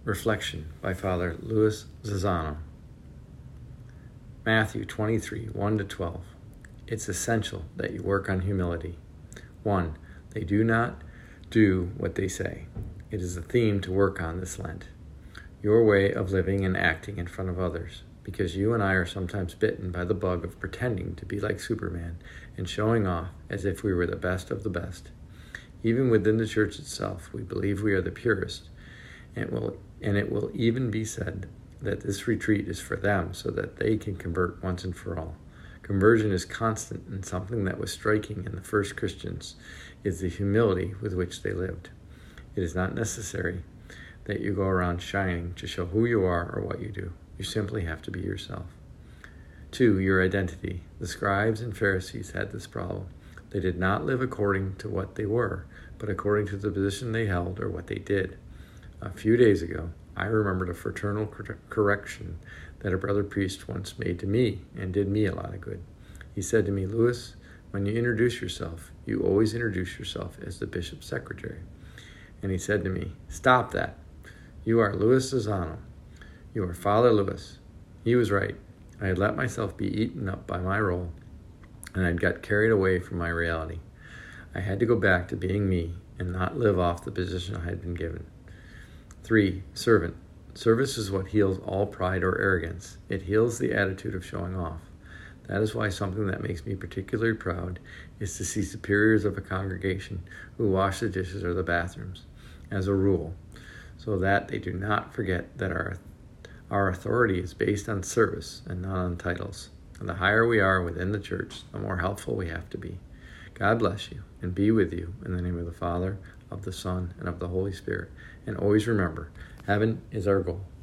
Reflection by Father Louis Zazano. Matthew 23, 1-12. It's essential that you work on humility. 1. They do not do what they say. It is a theme to work on this Lent. Your way of living and acting in front of others, because you and I are sometimes bitten by the bug of pretending to be like Superman and showing off as if we were the best of the best. Even within the church itself, we believe we are the purest, and it will even be said that this retreat is for them so that they can convert once and for all. Conversion is constant, and something that was striking in the first Christians is the humility with which they lived. It is not necessary that you go around shining to show who you are or what you do. You simply have to be yourself. 2. Your identity. The scribes and Pharisees had this problem. They did not live according to what they were, but according to the position they held or what they did. A few days ago, I remembered a fraternal correction that a brother priest once made to me and did me a lot of good. He said to me, "Louis, when you introduce yourself, you always introduce yourself as the bishop's secretary." And he said to me, "Stop that. You are Louis Zazano. You are Father Louis." He was right. I had let myself be eaten up by my role, and I'd got carried away from my reality. I had to go back to being me and not live off the position I had been given. 3. Servant. Service is what heals all pride or arrogance. It heals the attitude of showing off. That is why something that makes me particularly proud is to see superiors of a congregation who wash the dishes or the bathrooms, as a rule, so that they do not forget that our authority is based on service and not on titles. And the higher we are within the church, the more helpful we have to be. God bless you and be with you in the name of the Father, of the Son, and of the Holy Spirit. And always remember, heaven is our goal.